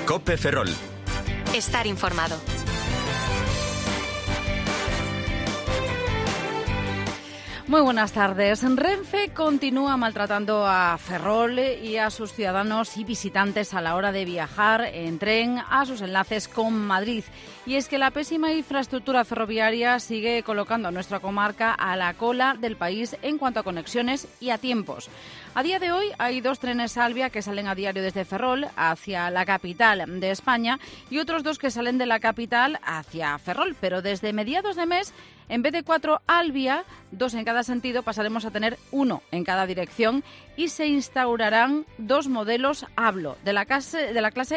COPE Ferrol. Estar informado. Muy buenas tardes. Renfe continúa maltratando a Ferrol y a sus ciudadanos y visitantes a la hora de viajar en tren a sus enlaces con Madrid. Y es que la pésima infraestructura ferroviaria sigue colocando a nuestra comarca a la cola del país en cuanto a conexiones y a tiempos. A día de hoy hay 2 trenes Alvia que salen a diario desde Ferrol hacia la capital de España y otros 2 que salen de la capital hacia Ferrol. Pero desde mediados de mes, en vez de 4 Alvia, 2 en cada sentido, pasaremos a tener 1 en cada dirección y se instaurarán 2 modelos Hablo de la clase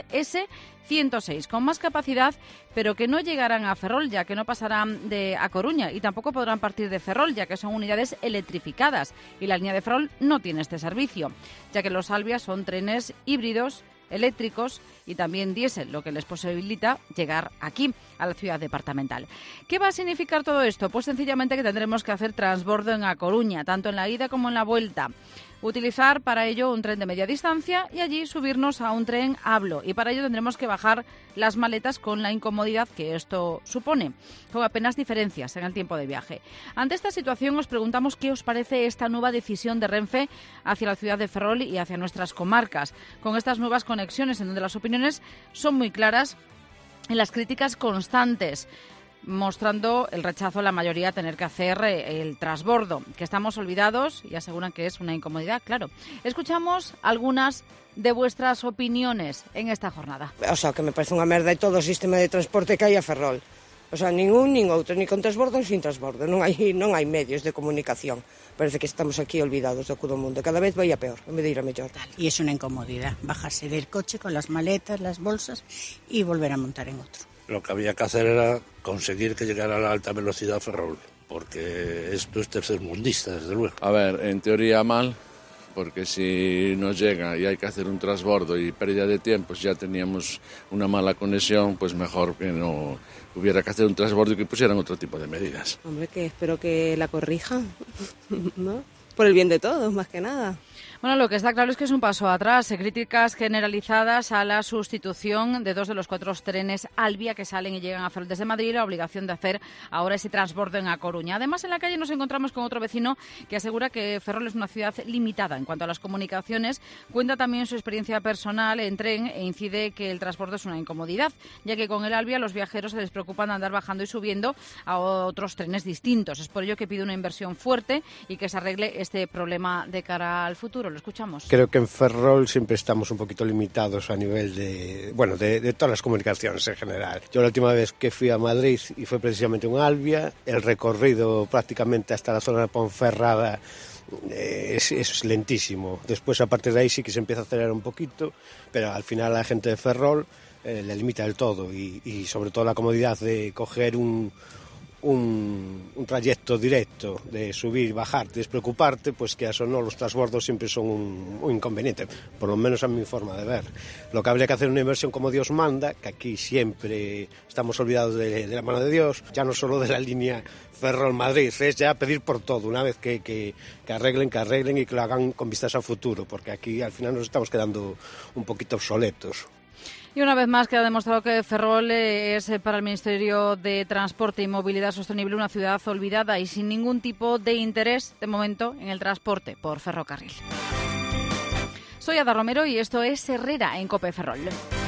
S106 con más capacidad, pero que no llegarán a Ferrol, ya que no pasarán a Coruña, y tampoco podrán partir de Ferrol, ya que son unidades electrificadas y la línea de Ferrol no tiene este servicio, ya que los Alvia son trenes híbridos, eléctricos y también diésel, lo que les posibilita llegar aquí, a la ciudad departamental. ¿Qué va a significar todo esto? Pues sencillamente que tendremos que hacer transbordo en A Coruña, tanto en la ida como en la vuelta. Utilizar para ello un tren de media distancia y allí subirnos a un tren Hablo. Y para ello tendremos que bajar las maletas con la incomodidad que esto supone, con apenas diferencias en el tiempo de viaje. Ante esta situación os preguntamos qué os parece esta nueva decisión de Renfe hacia la ciudad de Ferrol y hacia nuestras comarcas, con estas nuevas conexiones en donde las opiniones son muy claras en las críticas constantes, mostrando el rechazo a la mayoría a tener que hacer el transbordo, que estamos olvidados y aseguran que es una incomodidad, claro. Escuchamos algunas de vuestras opiniones en esta jornada. O sea, que me parece unha merda e todo o sistema de transporte que hai a Ferrol. O sea, nin un, nin outro, ni con transbordo, nin sin transbordo. Non hai medios de comunicación. Parece que estamos aquí olvidados do mundo. Cada vez vai a peor, en vez de ir a mellor. Y es una incomodidad, bajarse del coche con las maletas, las bolsas y volver a montar en otro. Lo que había que hacer era conseguir que llegara a la alta velocidad Ferrol, porque esto es tercermundista, desde luego. A ver, en teoría mal, porque si no llega y hay que hacer un transbordo y pérdida de tiempo, ya teníamos una mala conexión, pues mejor que no hubiera que hacer un transbordo y que pusieran otro tipo de medidas. Hombre, que espero que la corrijan, ¿no? Por el bien de todos, más que nada. Bueno, lo que está claro es que es un paso atrás. Críticas generalizadas a la sustitución de 2 de los 4 trenes Alvia que salen y llegan a Ferrol desde Madrid y la obligación de hacer ahora ese transbordo en A Coruña. Además, en la calle nos encontramos con otro vecino que asegura que Ferrol es una ciudad limitada en cuanto a las comunicaciones. Cuenta también su experiencia personal en tren e incide que el transbordo es una incomodidad, ya que con el Alvia los viajeros se les preocupan de andar bajando y subiendo a otros trenes distintos. Es por ello que pide una inversión fuerte y que se arregle este problema de cara al futuro. Lo escuchamos. Creo que en Ferrol siempre estamos un poquito limitados a nivel de todas las comunicaciones en general. Yo la última vez que fui a Madrid y fue precisamente un Alvia, el recorrido prácticamente hasta la zona de Ponferrada es lentísimo. Después a partir de ahí sí que se empieza a acelerar un poquito, pero al final la gente de Ferrol le limita del todo y sobre todo la comodidad de coger un trayecto directo, de subir, bajar, despreocuparte, pues que eso no, los transbordos siempre son un inconveniente, por lo menos a mi forma de ver. Lo que habría que hacer una inversión como Dios manda, que aquí siempre estamos olvidados de la mano de Dios, ya no solo de la línea Ferrol-Madrid, es ya pedir por todo, una vez que arreglen y que lo hagan con vistas a futuro, porque aquí al final nos estamos quedando un poquito obsoletos. Y una vez más queda demostrado que Ferrol es para el Ministerio de Transporte y Movilidad Sostenible una ciudad olvidada y sin ningún tipo de interés, de momento, en el transporte por ferrocarril. Soy Ada Romero y esto es Herrera en COPE Ferrol.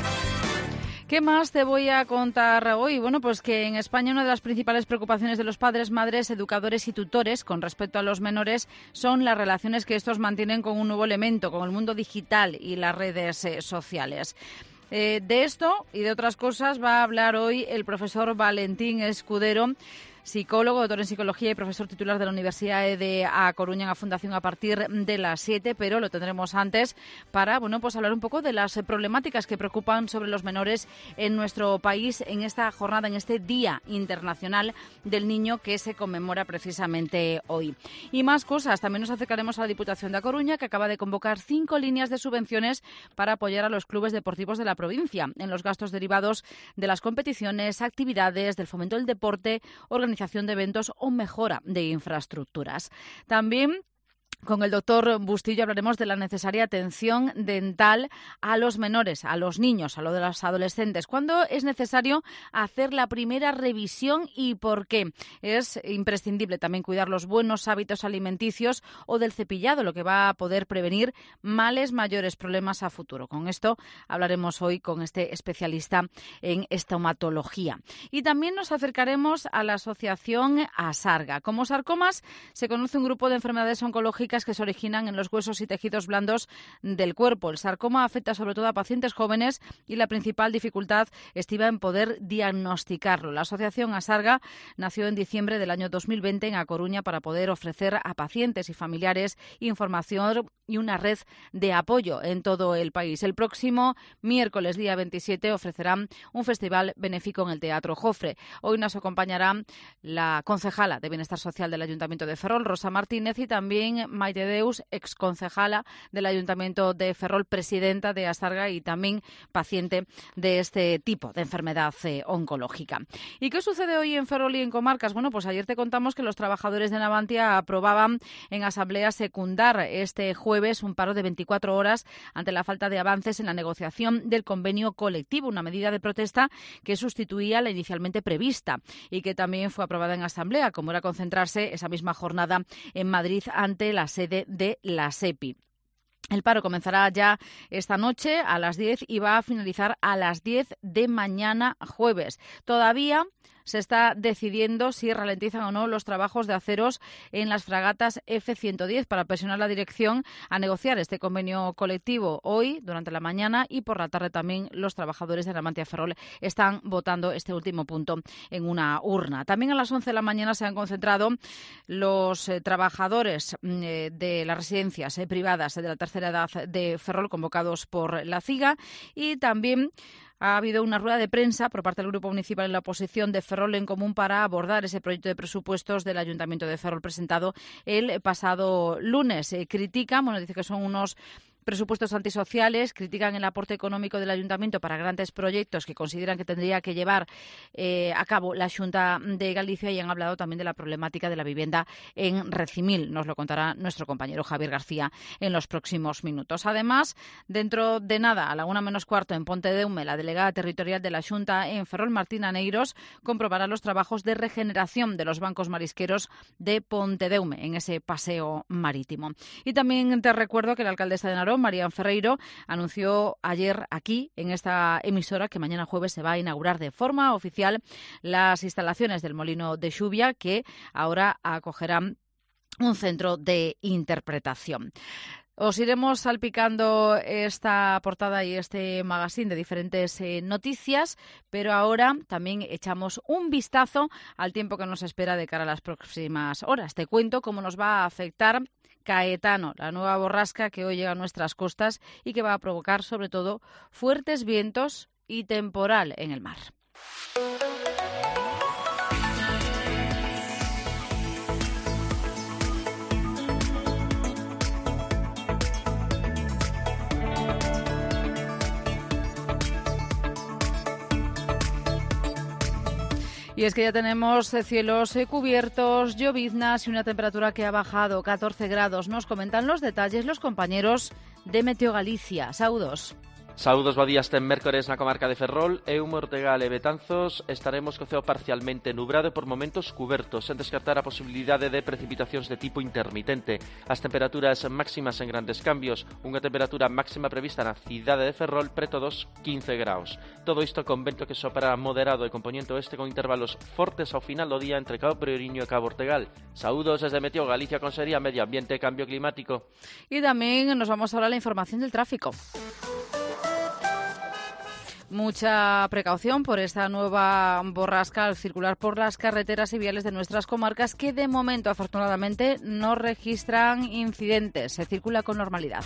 ¿Qué más te voy a contar hoy? Bueno, pues que en España una de las principales preocupaciones de los padres, madres, educadores y tutores con respecto a los menores son las relaciones que estos mantienen con un nuevo elemento, con el mundo digital y las redes sociales. De esto y de otras cosas va a hablar hoy el profesor Valentín Escudero, psicólogo, doctor en psicología y profesor titular de la Universidad de A Coruña en la Fundación a partir de las 7, pero lo tendremos antes para pues hablar un poco de las problemáticas que preocupan sobre los menores en nuestro país en esta jornada, en este Día Internacional del Niño que se conmemora precisamente hoy. Y más cosas, también nos acercaremos a la Diputación de A Coruña, que acaba de convocar 5 líneas de subvenciones para apoyar a los clubes deportivos de la provincia en los gastos derivados de las competiciones, actividades, del fomento del deporte, organización de eventos o mejora de infraestructuras. También Con el doctor Bustillo hablaremos de la necesaria atención dental a los menores, a los niños, a los adolescentes. ¿Cuándo es necesario hacer la primera revisión y por qué? Es imprescindible también cuidar los buenos hábitos alimenticios o del cepillado, lo que va a poder prevenir males mayores, problemas a futuro. Con esto hablaremos hoy con este especialista en estomatología. Y también nos acercaremos a la asociación ASARGA. Como sarcomas se conoce un grupo de enfermedades oncológicas que se originan en los huesos y tejidos blandos del cuerpo. El sarcoma afecta sobre todo a pacientes jóvenes y la principal dificultad estriba en poder diagnosticarlo. La asociación ASARGA nació en diciembre del año 2020 en A Coruña para poder ofrecer a pacientes y familiares información y una red de apoyo en todo el país. El próximo miércoles, día 27, ofrecerán un festival benéfico en el Teatro Jofre. Hoy nos acompañará la concejala de Bienestar Social del Ayuntamiento de Ferrol, Rosa Martínez, y también Maite Deus, exconcejala del Ayuntamiento de Ferrol, presidenta de ASARGA y también paciente de este tipo de enfermedad oncológica. ¿Y qué sucede hoy en Ferrol y en comarcas? Bueno, pues ayer te contamos que los trabajadores de Navantia aprobaban en asamblea secundar este jueves un paro de 24 horas ante la falta de avances en la negociación del convenio colectivo, una medida de protesta que sustituía la inicialmente prevista y que también fue aprobada en asamblea, como era concentrarse esa misma jornada en Madrid ante la sede de la SEPI. El paro comenzará ya esta noche a las 10 y va a finalizar a las 10 de mañana jueves. Todavía se está decidiendo si ralentizan o no los trabajos de aceros en las fragatas F-110 para presionar a la dirección a negociar este convenio colectivo. Hoy, durante la mañana y por la tarde también, los trabajadores de Navantia Ferrol están votando este último punto en una urna. También a las 11 de la mañana se han concentrado los trabajadores de las residencias privadas de la tercera edad de Ferrol, convocados por la CIGA, y también ha habido una rueda de prensa por parte del Grupo Municipal en la oposición de Ferrol en Común para abordar ese proyecto de presupuestos del Ayuntamiento de Ferrol presentado el pasado lunes. Dice que son unos presupuestos antisociales, critican el aporte económico del Ayuntamiento para grandes proyectos que consideran que tendría que llevar a cabo la Xunta de Galicia, y han hablado también de la problemática de la vivienda en Recimil. Nos lo contará nuestro compañero Javier García en los próximos minutos. Además, dentro de nada, a la 1:15 en Pontedeume, la delegada territorial de la Xunta en Ferrol, Martina Neiros, comprobará los trabajos de regeneración de los bancos marisqueros de Pontedeume en ese paseo marítimo. Y también te recuerdo que la alcaldesa de Narón, Marian Ferreiro, anunció ayer aquí, en esta emisora, que mañana jueves se va a inaugurar de forma oficial las instalaciones del Molino de Xuvia, que ahora acogerán un centro de interpretación. Os iremos salpicando esta portada y este magazine de diferentes noticias, pero ahora también echamos un vistazo al tiempo que nos espera de cara a las próximas horas. Te cuento cómo nos va a afectar Caetano, la nueva borrasca que hoy llega a nuestras costas y que va a provocar sobre todo fuertes vientos y temporal en el mar. Y es que ya tenemos cielos cubiertos, lloviznas y una temperatura que ha bajado 14 grados. Nos comentan los detalles los compañeros de Meteo Galicia. Saúdos. Saúdos, bo día. Este mércores na comarca de Ferrol e Eume, Ortegal e Betanzos estaremos co ceo parcialmente nubrado e por momentos cubertos, sen descartar a posibilidade de precipitacións de tipo intermitente. As temperaturas máximas en grandes cambios, unha temperatura máxima prevista na cidade de Ferrol preto dos 15 graus. Todo isto con vento que sopra moderado e compoñente oeste con intervalos fortes ao final do día entre Cabo Prioriño e Cabo Ortegal. Saúdos desde Meteo Galicia, Consellería Medio Ambiente e Cambio Climático. Y también nos vamos ahora a la información del tráfico. Mucha precaución por esta nueva borrasca al circular por las carreteras y viales de nuestras comarcas, que de momento, afortunadamente, no registran incidentes. Se circula con normalidad.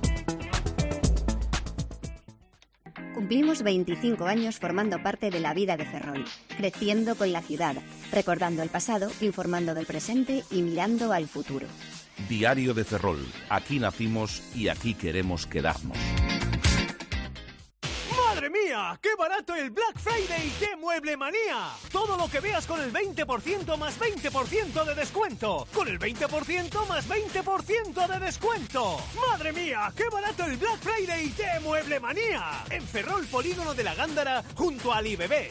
Cumplimos 25 años formando parte de la vida de Ferrol, creciendo con la ciudad, recordando el pasado, informando del presente y mirando al futuro. Diario de Ferrol. Aquí nacimos y aquí queremos quedarnos. ¡Madre mía! mía! ¡Qué barato el Black Friday de Mueble Manía! Todo lo que veas con el 20% más 20% de descuento. Con el 20% más 20% de descuento. ¡Madre mía! ¡Qué barato el Black Friday de Mueble Manía! En Ferrol, Polígono de la Gándara, junto al IBB.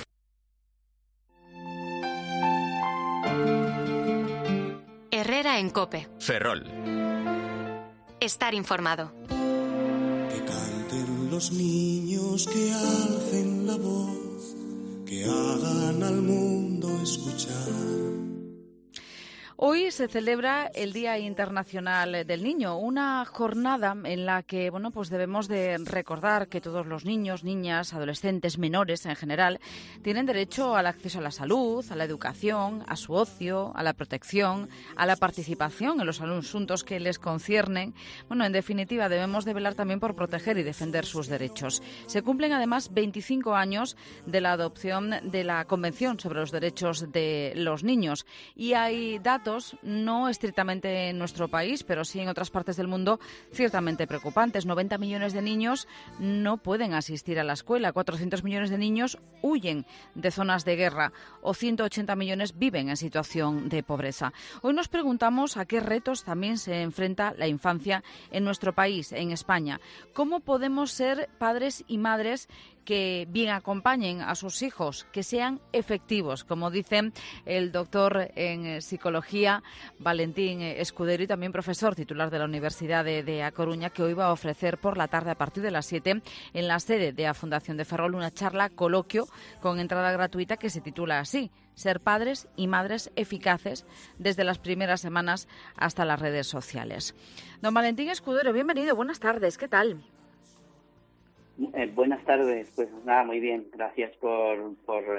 Herrera en COPE. Ferrol. Estar informado. Que canten los niños, que alcen la voz, que hagan al mundo escuchar. Hoy se celebra el Día Internacional del Niño, una jornada en la que, pues debemos de recordar que todos los niños, niñas, adolescentes, menores en general, tienen derecho al acceso a la salud, a la educación, a su ocio, a la protección, a la participación en los asuntos que les conciernen. En definitiva, debemos de velar también por proteger y defender sus derechos. Se cumplen además 25 años de la adopción de la Convención sobre los Derechos de los Niños y hay datos, no estrictamente en nuestro país, pero sí en otras partes del mundo, ciertamente preocupantes. 90 millones de niños no pueden asistir a la escuela, 400 millones de niños huyen de zonas de guerra o 180 millones viven en situación de pobreza. Hoy nos preguntamos a qué retos también se enfrenta la infancia en nuestro país, en España. ¿Cómo podemos ser padres y madres que bien acompañen a sus hijos, que sean efectivos, como dice el doctor en psicología Valentín Escudero y también profesor titular de la Universidad de A Coruña, que hoy va a ofrecer por la tarde a partir de las 7 en la sede de la Fundación de Ferrol una charla coloquio con entrada gratuita que se titula así: Ser padres y madres eficaces desde las primeras semanas hasta las redes sociales. Don Valentín Escudero, bienvenido, buenas tardes, ¿qué tal? Buenas tardes, pues nada, muy bien, gracias por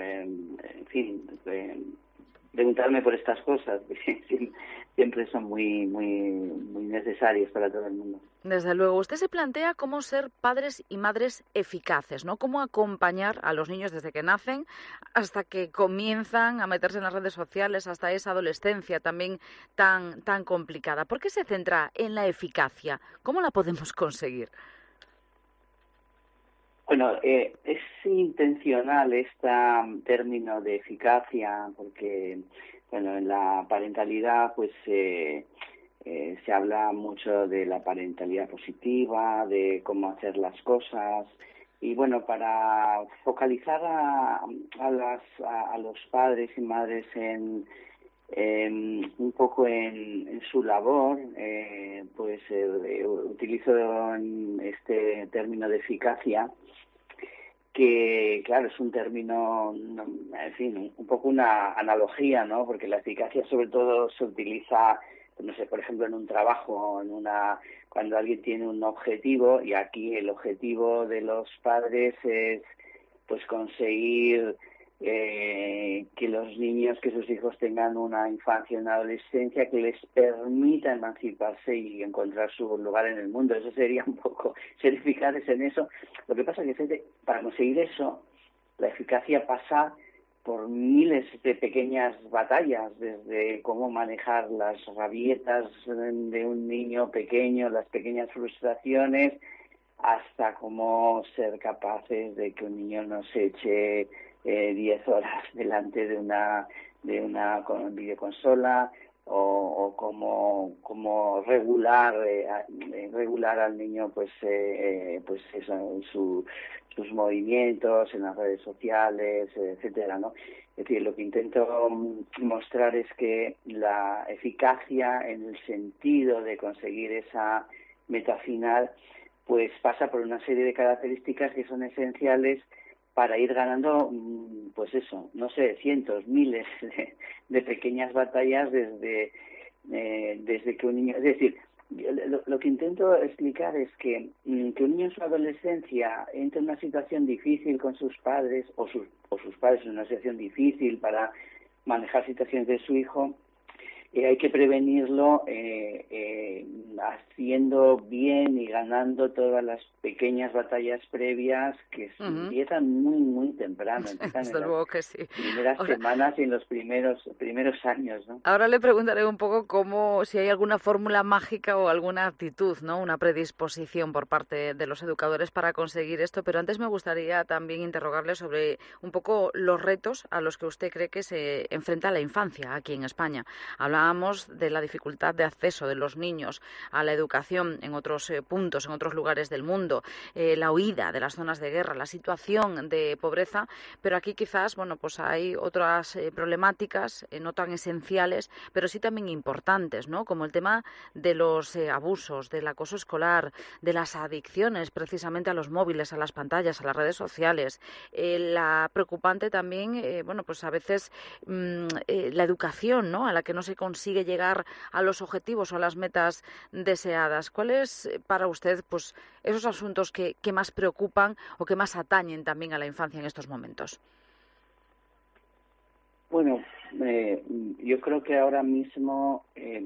preguntarme por estas cosas, que siempre son muy necesarias para todo el mundo. Desde luego, usted se plantea cómo ser padres y madres eficaces, ¿no? Cómo acompañar a los niños desde que nacen hasta que comienzan a meterse en las redes sociales, hasta esa adolescencia también tan complicada. ¿Por qué se centra en la eficacia? ¿Cómo la podemos conseguir? Bueno, es intencional este término de eficacia porque, en la parentalidad pues se habla mucho de la parentalidad positiva, de cómo hacer las cosas y, para focalizar a los padres y madres un poco en su labor, utilizo este término de eficacia, que claro, es un término, un poco una analogía, ¿no? Porque la eficacia sobre todo se utiliza, por ejemplo, en un trabajo, cuando alguien tiene un objetivo, y aquí el objetivo de los padres es conseguir que los niños, que sus hijos tengan una infancia, una adolescencia que les permita emanciparse y encontrar su lugar en el mundo. Eso sería un poco ser eficaces en eso. Lo que pasa es que para conseguir eso, la eficacia pasa por miles de pequeñas batallas, desde cómo manejar las rabietas de un niño pequeño, las pequeñas frustraciones, hasta cómo ser capaces de que un niño no se eche 10 horas delante de una videoconsola, o cómo regular al niño sus movimientos en las redes sociales, etcétera, ¿no? Es decir, lo que intento mostrar es que la eficacia, en el sentido de conseguir esa meta final, pues pasa por una serie de características que son esenciales para ir ganando, cientos, miles de pequeñas batallas desde que un niño... Es decir, lo que intento explicar es que un niño en su adolescencia entra en una situación difícil con sus padres, o sus padres en una situación difícil para manejar situaciones de su hijo, hay que prevenirlo haciendo bien y ganando todas las pequeñas batallas previas que empiezan muy temprano, empiezan Desde en luego que sí. primeras semanas y en los primeros años, ¿no? Ahora le preguntaré un poco si hay alguna fórmula mágica o alguna actitud, ¿no? Una predisposición por parte de los educadores para conseguir esto, pero antes me gustaría también interrogarle sobre un poco los retos a los que usted cree que se enfrenta la infancia aquí en España. Hablábamos de la dificultad de acceso de los niños a la educación en otros puntos, en otros lugares del mundo, la huida de las zonas de guerra, la situación de pobreza, pero aquí quizás, pues hay otras problemáticas no tan esenciales, pero sí también importantes, ¿no? Como el tema de los abusos, del acoso escolar, de las adicciones precisamente a los móviles, a las pantallas, a las redes sociales, la preocupante también, pues a veces la educación, ¿no? A la que no se consigue llegar a los objetivos o a las metas deseadas. ¿Cuáles para usted, pues, esos asuntos que más preocupan o que más atañen también a la infancia en estos momentos? Bueno, yo creo que ahora mismo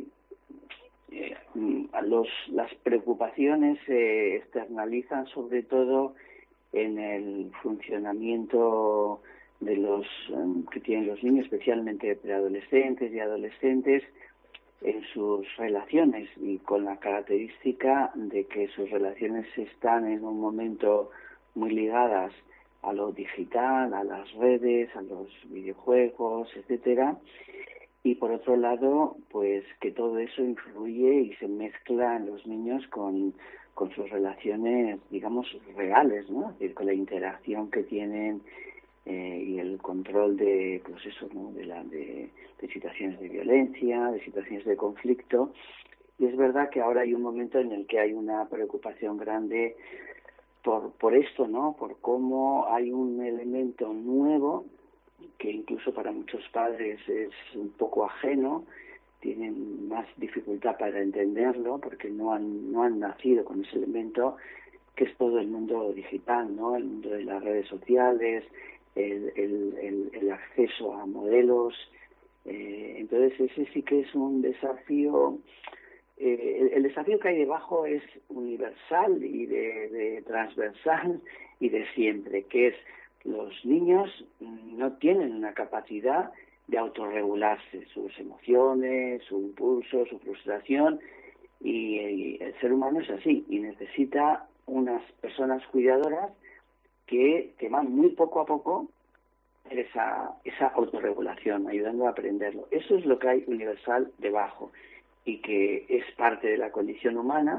las preocupaciones se externalizan sobre todo en el funcionamiento de los que tienen los niños, especialmente preadolescentes y adolescentes, en sus relaciones, y con la característica de que sus relaciones están en un momento muy ligadas a lo digital, a las redes, a los videojuegos, etcétera, y por otro lado, pues que todo eso influye y se mezcla en los niños con sus relaciones, digamos, reales, ¿no? Es decir, con la interacción que tienen y el control de, pues eso, ¿no? de situaciones de violencia, de situaciones de conflicto. Y es verdad que ahora hay un momento en el que hay una preocupación grande por esto, ¿no? Por cómo hay un elemento nuevo que incluso para muchos padres es un poco ajeno, tienen más dificultad para entenderlo porque no han nacido con ese elemento, que es todo el mundo digital, ¿no? El mundo de las redes sociales, el acceso a modelos. Entonces ese sí que es un desafío. El desafío que hay debajo es universal y de transversal y de siempre, que es los niños no tienen una capacidad de autorregularse sus emociones, su impulso, su frustración, y el ser humano es así y necesita unas personas cuidadoras que van muy poco a poco esa autorregulación, ayudando a aprenderlo. Eso es lo que hay universal debajo y que es parte de la condición humana.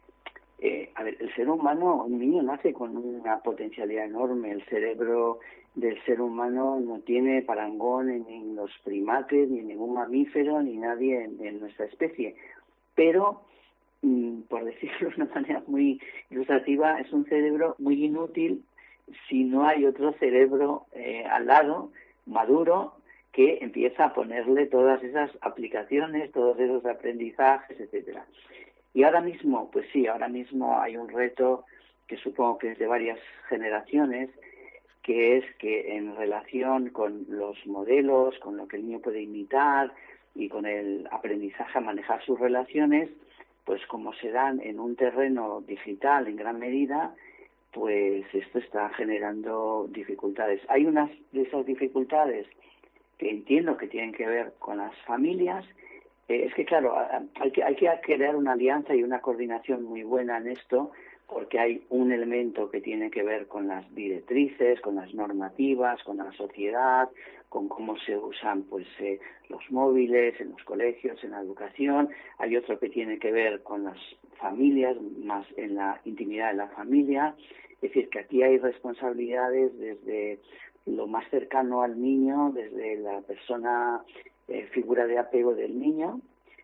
El ser humano, un niño nace con una potencialidad enorme. El cerebro del ser humano no tiene parangón en los primates, ni en ningún mamífero, ni nadie en nuestra especie. Pero, por decirlo de una manera muy ilustrativa, es un cerebro muy inútil si no hay otro cerebro al lado, maduro, que empieza a ponerle todas esas aplicaciones, todos esos aprendizajes, etcétera. Y ahora mismo, pues sí, ahora mismo hay un reto que supongo que es de varias generaciones, que es que en relación con los modelos, con lo que el niño puede imitar y con el aprendizaje a manejar sus relaciones, pues como se dan en un terreno digital en gran medida, pues esto está generando dificultades. Hay unas de esas dificultades que entiendo que tienen que ver con las familias. Es que, claro, hay que crear una alianza y una coordinación muy buena en esto, porque hay un elemento que tiene que ver con las directrices, con las normativas, con la sociedad, con cómo se usan pues los móviles en los colegios, en la educación. Hay otro que tiene que ver con las familias, más en la intimidad de la familia. Es decir, que aquí hay responsabilidades desde lo más cercano al niño, desde la persona figura de apego del niño,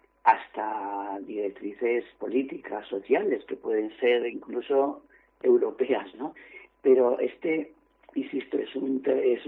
hasta directrices políticas, sociales, que pueden ser incluso europeas, ¿no? Pero insisto, es un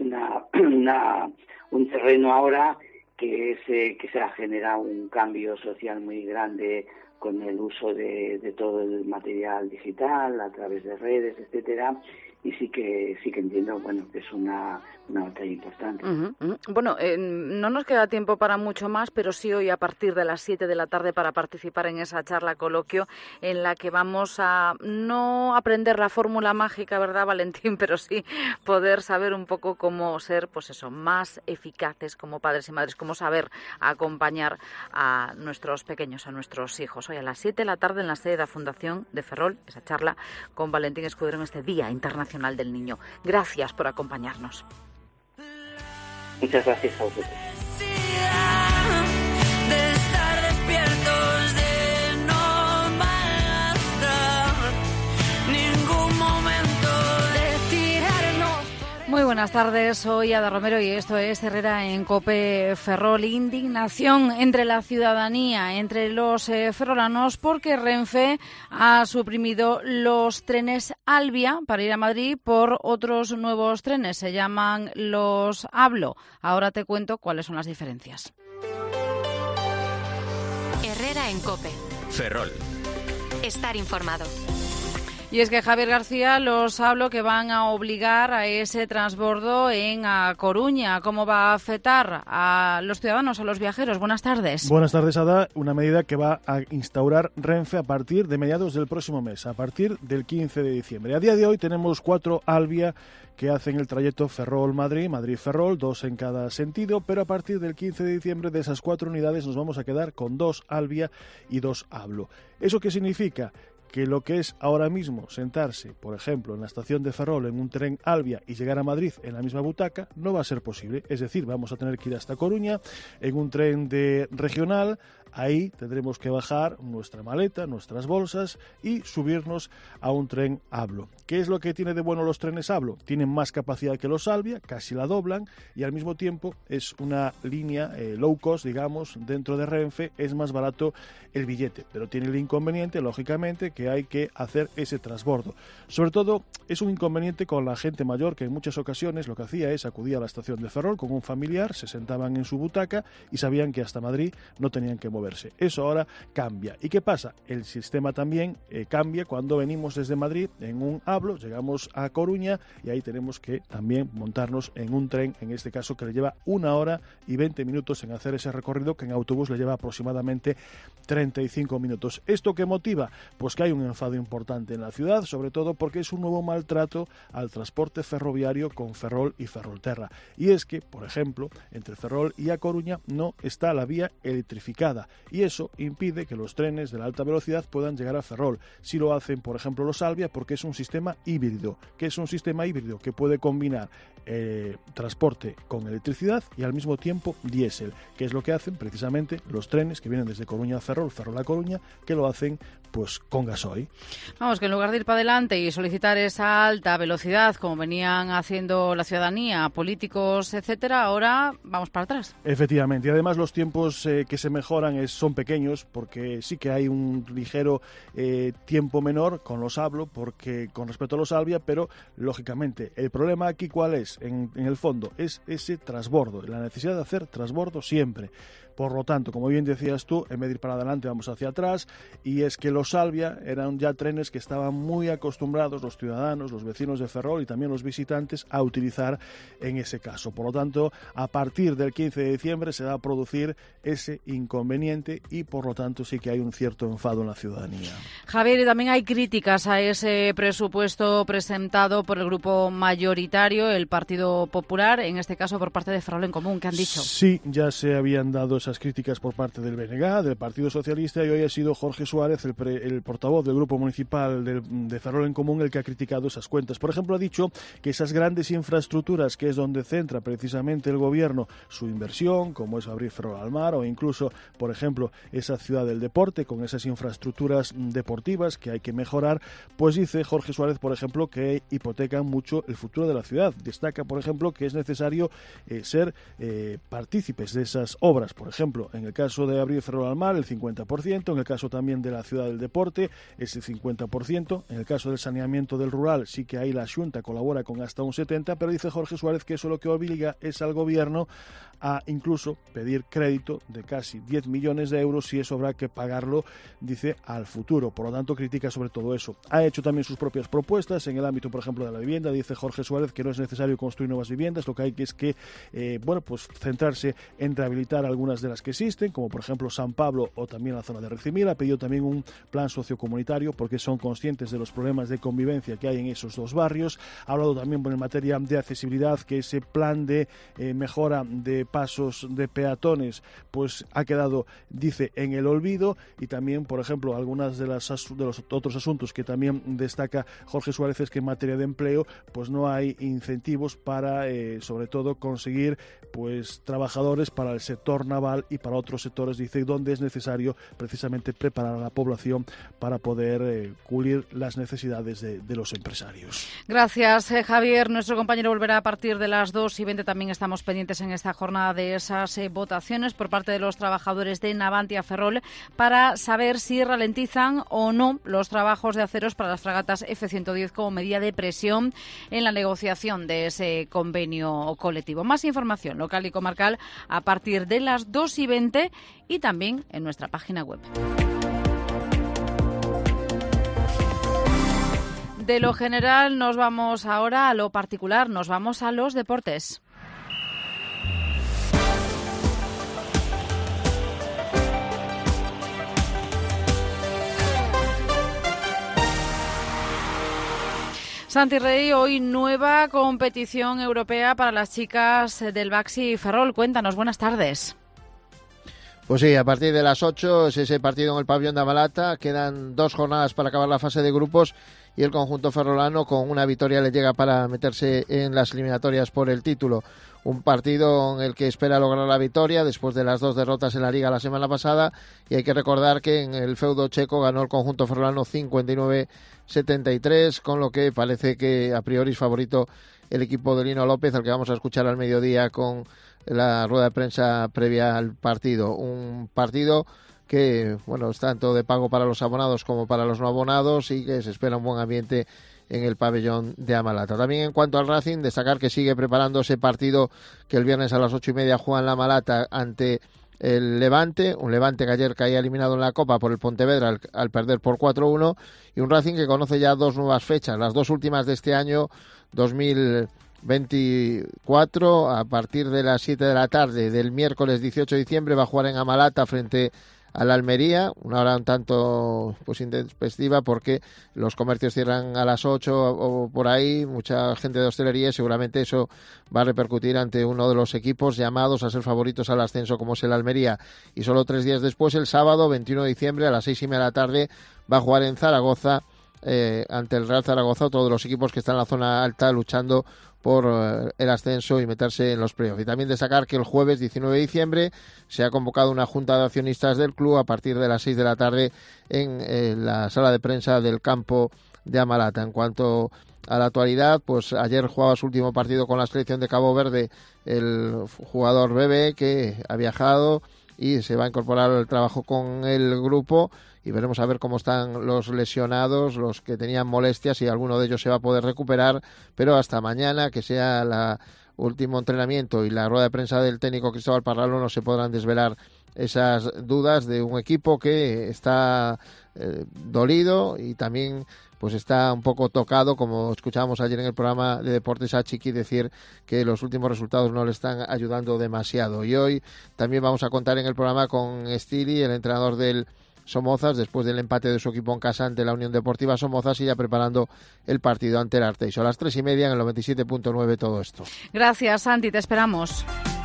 terreno ahora que se ha generado un cambio social muy grande con el uso de todo el material digital a través de redes, etcétera, sí que entiendo, bueno, que es una batalla importante. Bueno, no nos queda tiempo para mucho más, pero sí hoy a partir de las 7 de la tarde para participar en esa charla coloquio en la que vamos a no aprender la fórmula mágica, ¿verdad, Valentín? Pero sí poder saber un poco cómo ser, pues eso, más eficaces como padres y madres, cómo saber acompañar a nuestros pequeños, a nuestros hijos. Hoy a las 7 de la tarde en la sede de la Fundación de Ferrol, esa charla con Valentín Escudero en este Día Internacional del Niño. Gracias por acompañarnos. Muchas gracias a vosotros. De estar despiertos, de no malgastar ningún momento, de tirarnos. Muy buenas tardes, soy Ada Romero y esto es Herrera en COPE Ferrol. Indignación entre la ciudadanía, entre los ferrolanos, porque Renfe ha suprimido los trenes Albia para ir a Madrid por otros nuevos trenes. Se llaman los Hablo. Ahora te cuento cuáles son las diferencias. Herrera en COPE. Ferrol. Estar informado. Y es que Javier García, los hablo que van a obligar a ese transbordo en A Coruña. ¿Cómo va a afectar a los ciudadanos, a los viajeros? Buenas tardes. Buenas tardes, Ada. Una medida que va a instaurar Renfe a partir de mediados del próximo mes, a partir del 15 de diciembre. A día de hoy tenemos 4 Albia que hacen el trayecto Ferrol-Madrid, Madrid-Ferrol, 2 en cada sentido, pero a partir del 15 de diciembre de esas 4 unidades nos vamos a quedar con 2 Albia y 2 Hablo. ¿Eso qué significa? Que lo que es ahora mismo sentarse, por ejemplo, en la estación de Ferrol en un tren Albia y llegar a Madrid en la misma butaca, no va a ser posible. Es decir, vamos a tener que ir hasta Coruña en un tren de regional. Ahí tendremos que bajar nuestra maleta, nuestras bolsas y subirnos a un tren Hablo. ¿Qué es lo que tiene de bueno los trenes Hablo? Tienen más capacidad que los Albia, casi la doblan, y al mismo tiempo es una línea low cost, digamos, dentro de Renfe. Es más barato el billete, pero tiene el inconveniente, lógicamente, que hay que hacer ese transbordo. Sobre todo es un inconveniente con la gente mayor, que en muchas ocasiones lo que hacía es acudir a la estación de Ferrol con un familiar, se sentaban en su butaca y sabían que hasta Madrid no tenían que moverse. Eso ahora cambia. ¿Y qué pasa? El sistema también cambia cuando venimos desde Madrid en un Hablo, llegamos a Coruña y ahí tenemos que también montarnos en un tren, en este caso que le lleva 1 hora y 20 minutos en hacer ese recorrido, que en autobús le lleva aproximadamente 35 minutos. ¿Esto qué motiva? Pues que hay un enfado importante en la ciudad, sobre todo porque es un nuevo maltrato al transporte ferroviario con Ferrol y Ferrolterra. Y es que, por ejemplo, entre Ferrol y A Coruña no está la vía electrificada y eso impide que los trenes de la alta velocidad puedan llegar a Ferrol. Si lo hacen, por ejemplo, los Albia, porque es un sistema híbrido. ¿Qué es un sistema híbrido? Que puede combinar transporte con electricidad y al mismo tiempo diésel, que es lo que hacen precisamente los trenes que vienen desde Coruña a Ferrol, Ferrol a Coruña, que lo hacen pues con gasoil. Vamos, que en lugar de ir para adelante y solicitar esa alta velocidad como venían haciendo la ciudadanía, políticos, etcétera, ahora vamos para atrás. Efectivamente, y además los tiempos que se mejoran son pequeños, porque sí que hay un ligero tiempo menor con los Hablo, porque con respecto a los Albia, pero lógicamente el problema aquí ¿cuál es? En el fondo es ese transbordo, la necesidad de hacer transbordo siempre. Por lo tanto, como bien decías tú, en vez de ir para adelante vamos hacia atrás, y es que los Albia eran ya trenes que estaban muy acostumbrados los ciudadanos, los vecinos de Ferrol y también los visitantes a utilizar en ese caso. Por lo tanto, a partir del 15 de diciembre se va a producir ese inconveniente y por lo tanto sí que hay un cierto enfado en la ciudadanía. Javier, y también hay críticas a ese presupuesto presentado por el grupo mayoritario, el Partido Popular, en este caso por parte de Ferrol en Común. ¿Qué han dicho? Sí, ya se habían dado esas críticas por parte del BNG, del Partido Socialista, y hoy ha sido Jorge Suárez, el portavoz del Grupo Municipal de Ferrol en Común, el que ha criticado esas cuentas. Por ejemplo, ha dicho que esas grandes infraestructuras, que es donde centra precisamente el Gobierno su inversión, como es abrir Ferrol al mar, o incluso, por ejemplo, esa ciudad del deporte, con esas infraestructuras deportivas que hay que mejorar, pues dice Jorge Suárez, por ejemplo, que hipotecan mucho el futuro de la ciudad. Destaca, por ejemplo, que es necesario ser partícipes de esas obras, por ejemplo, ejemplo, en el caso de Abril Ferrol al Mar, el 50%, en el caso también de la Ciudad del Deporte, es el 50%, en el caso del saneamiento del rural, sí que ahí la Xunta colabora con hasta un 70%, pero dice Jorge Suárez que eso lo que obliga es al gobierno a incluso pedir crédito de casi 10 millones de euros, y eso habrá que pagarlo, dice, al futuro. Por lo tanto, critica sobre todo eso. Ha hecho también sus propias propuestas en el ámbito, por ejemplo, de la vivienda. Dice Jorge Suárez que no es necesario construir nuevas viviendas, lo que hay que es que centrarse en rehabilitar algunas de las que existen, como por ejemplo San Pablo o también la zona de Recimil. Ha pedido también un plan sociocomunitario porque son conscientes de los problemas de convivencia que hay en esos dos barrios. Ha hablado también en materia de accesibilidad, que ese plan de mejora de pasos de peatones pues ha quedado, dice, en el olvido. Y también, por ejemplo, algunas de los otros asuntos que también destaca Jorge Suárez es que en materia de empleo pues no hay incentivos para sobre todo conseguir pues trabajadores para el sector naval y para otros sectores, dice, donde es necesario precisamente preparar a la población para poder cubrir las necesidades de los empresarios. Gracias, Javier. Nuestro compañero volverá a partir de las 2:20. También estamos pendientes en esta jornada de esas votaciones por parte de los trabajadores de Navantia Ferrol para saber si ralentizan o no los trabajos de aceros para las fragatas F-110 como medida de presión en la negociación de ese convenio colectivo. Más información local y comarcal a partir de las 2:20 y también en nuestra página web. De lo general nos vamos ahora a lo particular, nos vamos a los deportes. Santi Rey, hoy nueva competición europea para las chicas del Baxi Ferrol. Cuéntanos, buenas tardes. Pues sí, a partir de las 8 es ese partido en el pabellón de Amalata. Quedan 2 jornadas para acabar la fase de grupos y el conjunto ferrolano con una victoria le llega para meterse en las eliminatorias por el título. Un partido en el que espera lograr la victoria después de las 2 derrotas en la Liga la semana pasada, y hay que recordar que en el feudo checo ganó el conjunto ferrolano 59-73, con lo que parece que a priori es favorito el equipo de Lino López, al que vamos a escuchar al mediodía con la rueda de prensa previa al partido. Un partido que, bueno, es tanto de pago para los abonados como para los no abonados y que se espera un buen ambiente en el pabellón de Amalata. También en cuanto al Racing, destacar que sigue preparando ese partido que el viernes a las 8:30 juega en la Amalata ante el Levante, un Levante que ayer caía eliminado en la Copa por el Pontevedra al perder por 4-1, y un Racing que conoce ya 2 nuevas fechas, las 2 últimas de este año 2024, a partir de las 7 de la tarde del miércoles 18 de diciembre va a jugar en Amalata frente a la Almería, una hora un tanto pues intempestiva porque los comercios cierran a las 8 o por ahí, mucha gente de hostelería, y seguramente eso va a repercutir ante uno de los equipos llamados a ser favoritos al ascenso como es el Almería. Y solo 3 días después, el sábado 21 de diciembre a las 6:30 de la tarde va a jugar en Zaragoza ante el Real Zaragoza, otro de los equipos que está en la zona alta luchando por el ascenso y meterse en los playoffs. Y también destacar que el jueves 19 de diciembre se ha convocado una junta de accionistas del club a partir de las 6 de la tarde en la sala de prensa del campo de Amalata. En cuanto a la actualidad, pues ayer jugaba su último partido con la selección de Cabo Verde el jugador Bebe, que ha viajado y se va a incorporar al trabajo con el grupo, y veremos a ver cómo están los lesionados, los que tenían molestias, y alguno de ellos se va a poder recuperar, pero hasta mañana, que sea el último entrenamiento y la rueda de prensa del técnico Cristóbal Parralo, no se podrán desvelar esas dudas de un equipo que está dolido y también pues está un poco tocado, como escuchábamos ayer en el programa de Deportes a Chiqui decir que los últimos resultados no le están ayudando demasiado. Y hoy también vamos a contar en el programa con Stili, el entrenador del Somozas, después del empate de su equipo en casa ante la Unión Deportiva Somozas, y ya preparando el partido ante el Arteixo. A las 3:30 en el 97.9 todo esto. Gracias, Santi, te esperamos.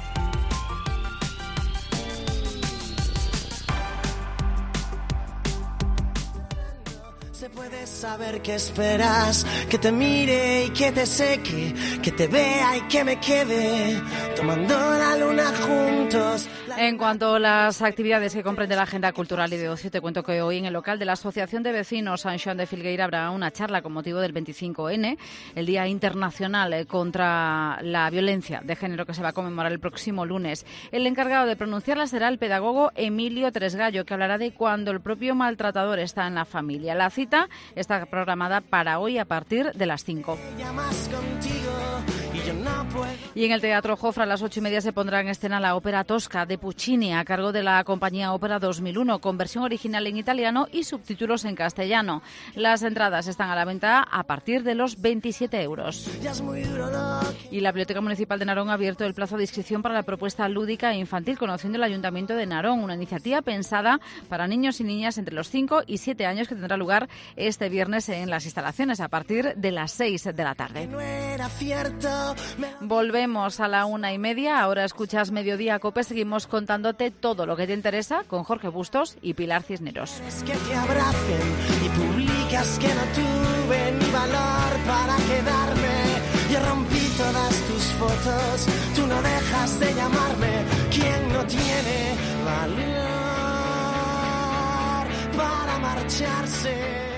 Se puede saber qué esperas, que te mire y que te seque, que te vea y que me quede, tomando la luna juntos. En cuanto a las actividades que comprende la agenda cultural y de ocio, te cuento que hoy en el local de la Asociación de Vecinos San Xoán de Filgueira habrá una charla con motivo del 25N, el Día Internacional contra la Violencia de Género, que se va a conmemorar el próximo lunes. El encargado de pronunciarla será el pedagogo Emilio Tresgallo, que hablará de cuando el propio maltratador está en la familia. La cita está programada para hoy a partir de las 5. Y en el Teatro Jofra a las 8:30 se pondrá en escena la ópera Tosca de Puccini a cargo de la compañía Ópera 2001 con versión original en italiano y subtítulos en castellano. Las entradas están a la venta a partir de los 27 euros. Y la Biblioteca Municipal de Narón ha abierto el plazo de inscripción para la propuesta lúdica e infantil Conociendo el Ayuntamiento de Narón, una iniciativa pensada para niños y niñas entre los 5 y 7 años que tendrá lugar este viernes en las instalaciones a partir de las 6 de la tarde. Volvemos a la 1:30. Ahora escuchas Mediodía Cope. Seguimos contándote todo lo que te interesa con Jorge Bustos y Pilar Cisneros. Es que te abracen y publicas que no tuve ni valor para quedarme. Yo rompí todas tus fotos, tú no dejas de llamarme. ¿Quién no tiene valor para marcharse?